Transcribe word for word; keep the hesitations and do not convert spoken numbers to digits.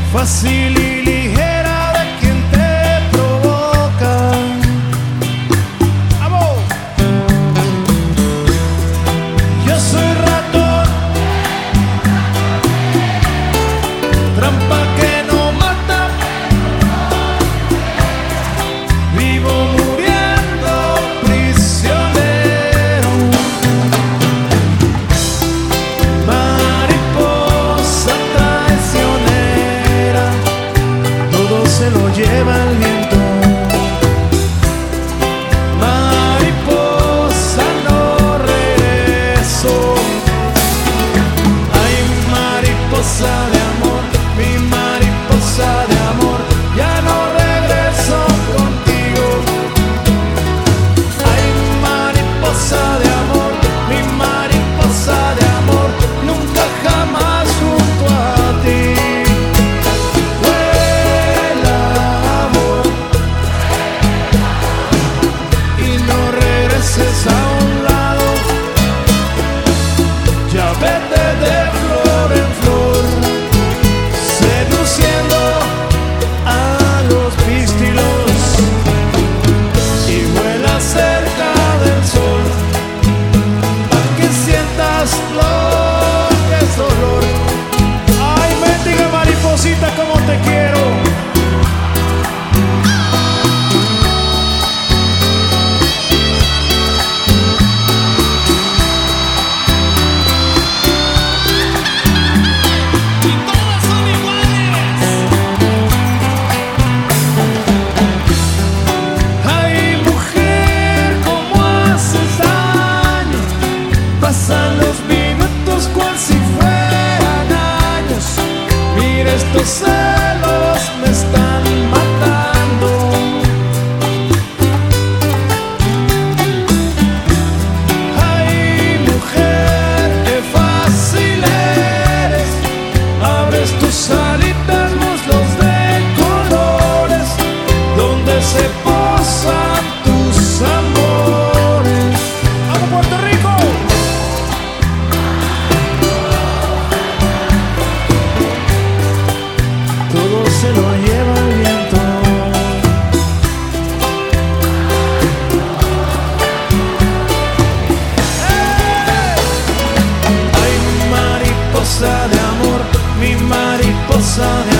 fácil y ligera de quien te provoca. ¡Vamos! Yo soy ratón, trampa que no mata, vivo muriendo prisionero. Mariposa traicionera, todo se lo lleva el viento. Mariposa, no regreso. Ay, mariposa de amor, mi mariposa de amor, ya no regreso contigo. Ay, mariposa de amor, mi mariposa de amor, nunca jamás junto a ti. Vuela, amor, y no regreses a un lado. Ya vete de flor en flor, seduciendo a los pistilos, y vuela cerca del sol, para que sientas lo que es dolor. Ay, mendiga mariposita, como te quiero. Y todas son iguales. Ay, mujer, cómo haces daño. Pasan los minutos cual si fueran años. Mira, estos celos me están matando. Ay, mujer, qué fácil eres. Abres tus alitas, muslos de colores, donde se posan tus amores. ¡Vamos, Puerto Rico! Todo se lo lleva el viento. ¡Eh! Ay, mariposa de amor, mi mariposa de